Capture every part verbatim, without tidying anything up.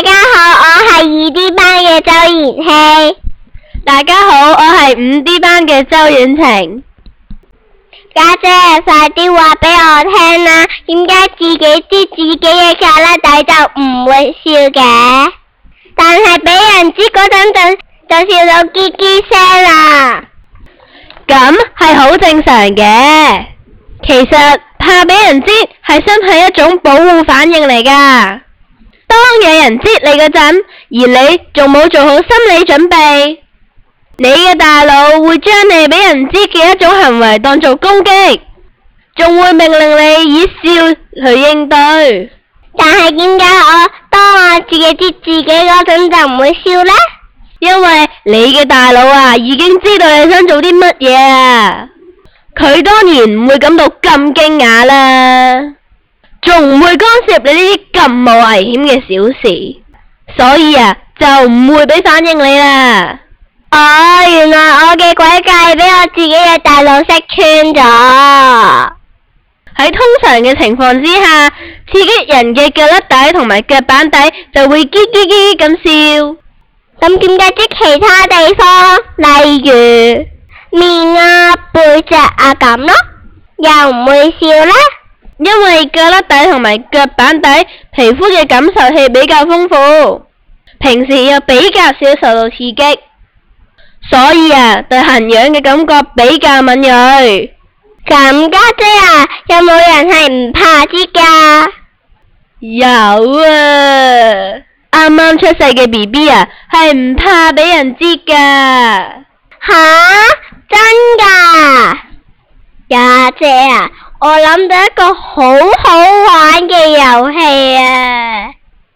家好，我係二 D 班嘅周妍希。 大家好，我係五 D 班嘅周婉晴。 家姐，快啲話俾我聽啦，點解自己知自己嘅胳肋底就唔會笑嘅？但係俾人知嗰陣就就笑到嘰嘰聲啦。 咁係好正常嘅。其實怕俾人知係身體一種保護反應嚟噶。當有人知你嗰陣，而你仲冇做好心理準備，你嘅大腦會將你俾人知嘅一種行為當做攻擊，仲會命令你以笑去應對。 但係點解我當我自己知自己嗰陣就唔會笑呢？ 因為你嘅大腦啊已經知道你想做啲乜嘢啊，佢當然唔會感到咁驚訝啦，仲唔會干涉你呢啲咁冇危險嘅小事，所以啊就唔會俾反應你啦。 哦，原來我嘅詭計俾我自己嘅大腦識穿咗。 喺通常嘅情況之下，刺激人嘅腳甩底同埋腳板底就會嘰嘰嘰咁笑。 咁點解知其他地方，例如面啊、背脊啊咁咯，又唔會笑呢？ 因為腳甩底同埋腳板底皮膚嘅感受器比較豐富，平時又比較少受到刺激，所以啊對痕癢嘅感覺比較敏銳。 咁家姐啊，有冇人係唔怕知㗎？ 有啊，啱啱出世嘅 B B 啊係唔怕俾人知㗎。 吓？真㗎？家姐啊，我諗到一個好好玩嘅遊戲啊！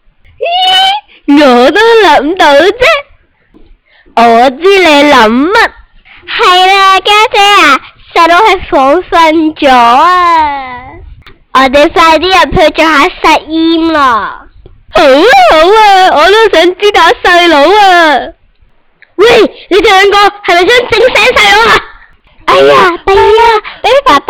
我都諗到啫，我知你諗乜。 係啦，家姐啊，細佬係火瞓咗啊！我哋快啲入去做下實驗啦！ 好啊好啊，我都想知道細佬啊！喂，你哋兩個係咪想整醒細佬啊？ 哎呀，弊啦，俾爸爸